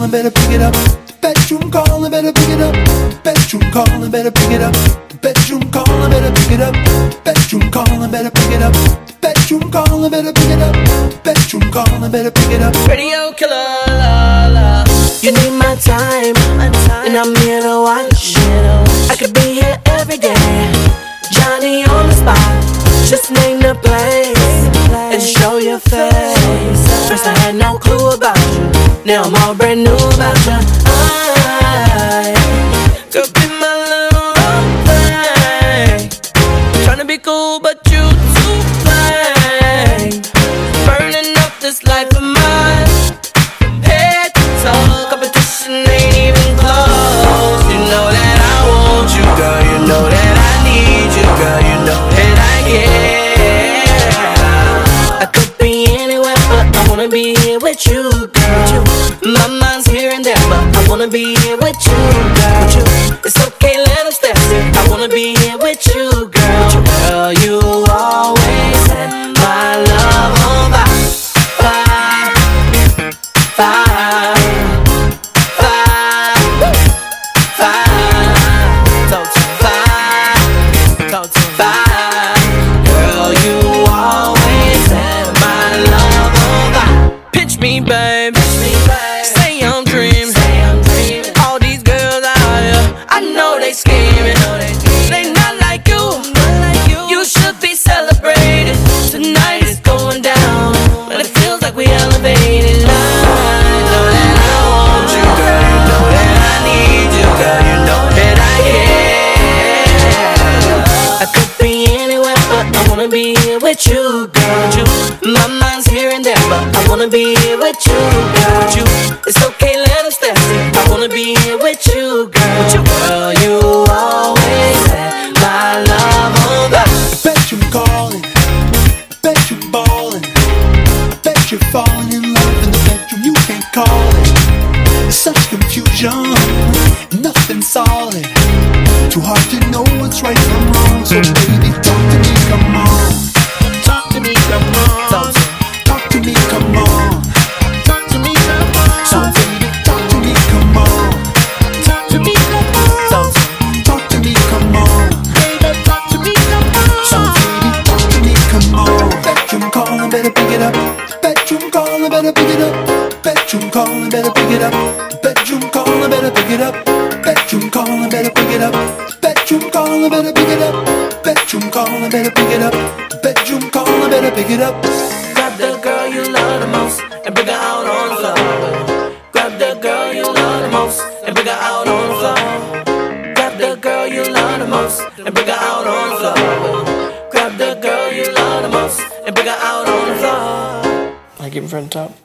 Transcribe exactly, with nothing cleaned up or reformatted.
calling, better pick it up. The bedroom calling, better pick it up. The bedroom calling, better pick it up. The bedroom calling, better pick it up. The bedroom calling, better pick it up. The bedroom calling, better pick it up. The bedroom calling, better pick it up. Radio killer, la la. You need my time, and I'm here to watch. I could be here every day, Johnny on the spot. Just name the place and show your face. First I had no clue about you, now I'm all brand new about you. I could be my little thing, tryna be cool but you too plain. Burning up this life of mine, head to toe, competition ain't even close. You know that I want you, girl, you know that I need you, girl, you know that I care. I could be anywhere but I wanna be here with you, girl. My mind's here and there but I wanna be here with you, girl. It's okay, let 'em step in. I wanna be here with you, girl. Girl, you always set my love on fire, fire, fire, fire, fire, talk to fire, talk to fire. Girl, you always set my love on fire. Pitch me, babe, say I'm dreaming. All these girls out here, I know they scheming. They not like you, you should be celebrated. Tonight is going down, and it feels like we elevated. I know that I want you, girl, you know that I need you, girl, you know that I care. I could be anywhere but I wanna be here with you, girl. My mind's here and there but I wanna be here with you, girl. It's okay, let 'em step in. I wanna be here with you, girl. Girl, you always set my love on fire. Bet you're calling, bet you're balling, bet you're falling in love in the bedroom. You can't call it. It's such confusion, nothing solid. Too hard to know what's right from wrong. So baby, talk to me, come on. Talk to me, come on. Talk to Talk to me, come on. Talk to me, come on. So baby, talk to me, come on. Talk to me, come on. Talk to Talk to me, come on. baby, talk to me, come on. So baby, talk to me, come on. Bedroom calling, better pick it up. Bedroom calling, better pick it up. Bedroom calling, better pick it up. Bedroom calling, better pick it up. Bedroom calling, better pick it up. Bedroom calling, better pick it up. Bedroom calling, better pick it up. Bedroom calling, better pick it up. Grab the girl you love the most and bring her out on the floor. Grab the girl you love the most and bring her out on the floor. Grab the girl you love the most and bring her out on the floor. Grab the girl you love the most and bring her out on the floor. I give her front top.